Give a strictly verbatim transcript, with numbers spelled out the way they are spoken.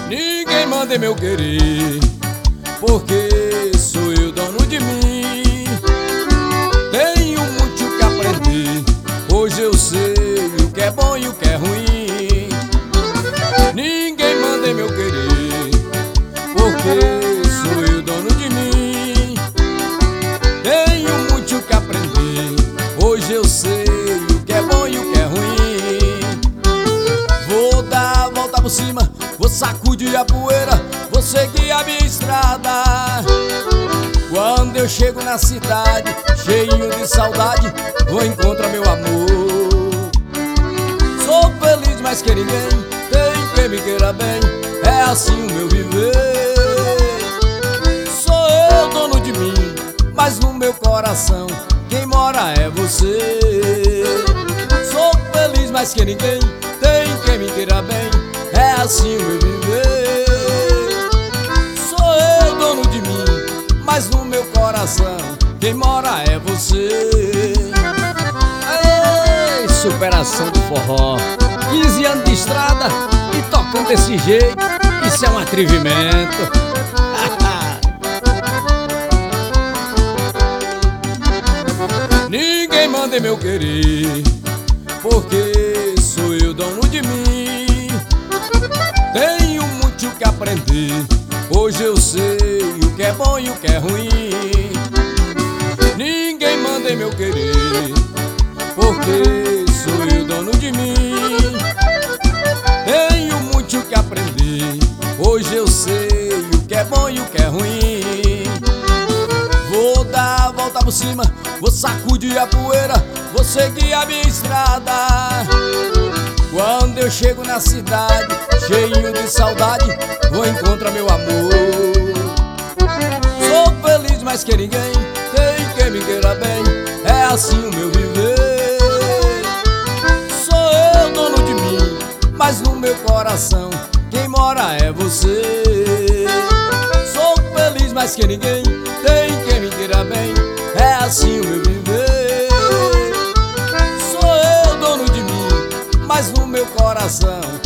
Ninguém manda em meu querer, porque sou eu dono de mim. Tenho muito que aprender, hoje eu sei o que é bom e o que é ruim. Ninguém manda em meu querer, porque sou eu dono de mim. Tenho muito que aprender, hoje eu sei o que é bom e o que é ruim. Vou dar a volta por cima, vou sacudir a poeira, vou seguir a minha estrada. Quando eu chego na cidade, cheio de saudade, vou encontrar meu amor. Sou feliz mais que ninguém, tem quem me queira bem, é assim o meu viver. Sou eu dono de mim, mas no meu coração quem mora é você. Sou feliz mais que ninguém, tem quem me queira bem, é assim o meu viver. Sou eu dono de mim, mas no meu coração quem mora é você. Ei, superação do forró, quinze anos de estrada e tocando desse jeito, isso é um atrevimento. Ninguém manda em meu querer, porque sou eu dono de mim. Tenho muito que aprender, hoje eu sei o que é bom e o que é ruim. Ninguém manda em meu querer, porque sou eu dono de mim. Tenho muito que aprender, hoje eu sei o que é bom e o que é ruim. Vou dar a volta por cima, vou sacudir a poeira, vou seguir a minha estrada. Quando eu chego na cidade, cheio de saudade, vou encontrar meu amor. Sou feliz mais que ninguém, tem quem me queira bem, é assim o meu viver. Sou eu dono de mim, mas no meu coração quem mora é você. Sou feliz mais que ninguém, tem quem me queira bem, é assim o meu viver. Sou eu dono de mim, mas no meu coração